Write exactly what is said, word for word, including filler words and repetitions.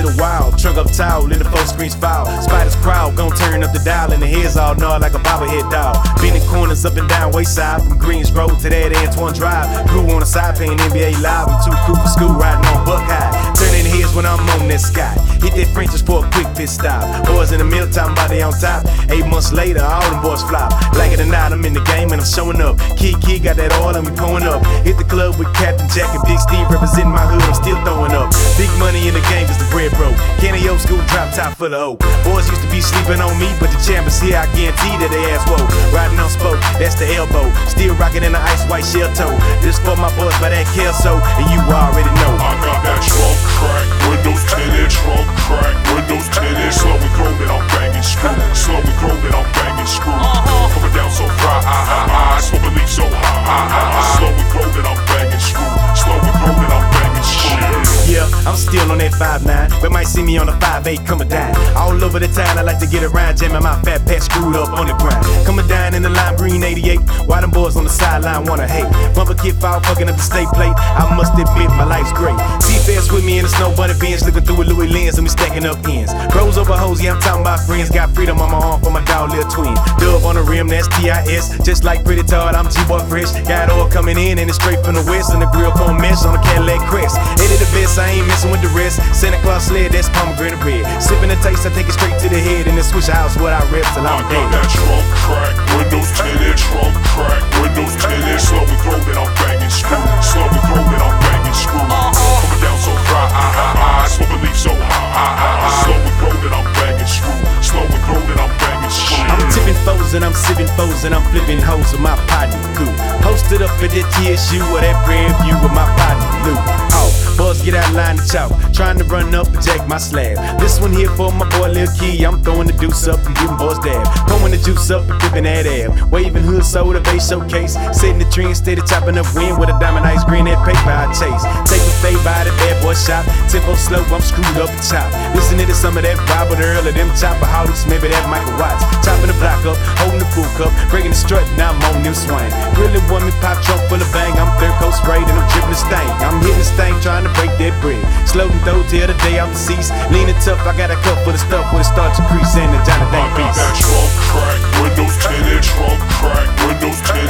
to the wild. Trunk up towel, in the phone screens foul. Spiders crowd, gon' turn up the dial, and the heads all gnawed like a bobblehead dog. Bending corners up and down wayside, from Greensboro to that Antoine Drive. Crew on the side playing N B A Live. I'm too cool for school, riding on Buckeye. Turning heads when I'm on that sky. Hit that French just for a quick pit stop. Boys in the middle talking about they on top. Eight months later, all them boys flop. Like it or not, I'm in the game and I'm showing up. Key Key got that oil and we pulling up. Hit the club with Captain Jack and Big Steve representing my hood. I'm still throwing up. Big money in the game cause the bread broke. Kenny old school drop top full of hope. Boys used to be sleeping on me, but the champ is here. I guarantee that they ass woe. Riding on spoke, that's the elbow. Still rocking in the ice white shell toe. This for my boys by that Kelso, and you already know. I got that trunk crack, windows tinted, trunk crack, windows tinted. Slow and grow that I'm banging screw. Slow and grow that I'm banging screw. Coming down so fly, ah ah ah. Smoke a leaf so high, ah ah ah. Slow and grow that I'm banging screw. Slow and grow that I'm banging screw. Yeah, I'm still on that five nine, but might see me on the five eight coming down. All over the town, I like to get around, jamming my fat pat screwed up on the ground. Coming down in the lime green eighty-eight, why them boys on the sideline wanna hate? Bumper kid foul, fucking up the state plate. I must admit, my life's great. T-Fast with me in the snow bunny bench, looking through a Louis lens and we stacking up ends. Bros over hoes, yeah, I'm talking about friends. Got freedom on my arm for my dog, little twin. Dub on the rim, that's T I S. Just like Pretty Todd, I'm G-Boy Fresh. Got oil coming in and it's straight from the west, and the grill come mesh on the Cadillac Crest. Eddie the best, I ain't messing with the rest. Santa Claus sled, that's pomegranate red. Sipping the taste, I take it straight to the head, and then switch the house what I rep till I'm I dead. got that trunk crack, windows tinted, trunk crack, windows tinted. Slow and grow that I'm banging screw. Slow and grow that I'm banging screw. Coming down so fly, ah ah ah. Smoke a leaf so high, ah ah ah. Slow and grow that I'm banging screw. Slow and grow that I'm banging screw. I'm tipping foes and I'm sipping foes and I'm flipping hoes with my partner Goo. Posted up at that T S U or that Prairie View with my partner Lou. Oh, boys get out line to chalk, trying to run up and jack my slab. This one here for my boy Lil Key. I'm throwing the deuce up and giving boys dab. Pouring the juice up and dipping that ab. Waving hood soda base showcase. Setting the tree instead of chopping up wind with a diamond ice green that paper I chase. Take a fade by the bad boy shop. Tempo slow, I'm screwed up the top. Listening to some of that Robert Earl or them chopper howlers, maybe that Michael Watts. Chopping the block up, holding the full cup, breaking the strut, now I'm on them swing. Really want me pop trunk full of bang. I'm third coat sprayed and I'm dripping the stain. I'm hitting the stain, trying to break that bread. Slow and throw till the day I'm deceased. Leaning tough, I got a cup full of stuff with a starch crease and the Johnny Dang I got piece. that trunk crack, windows tinted, trunk crack, windows tinted.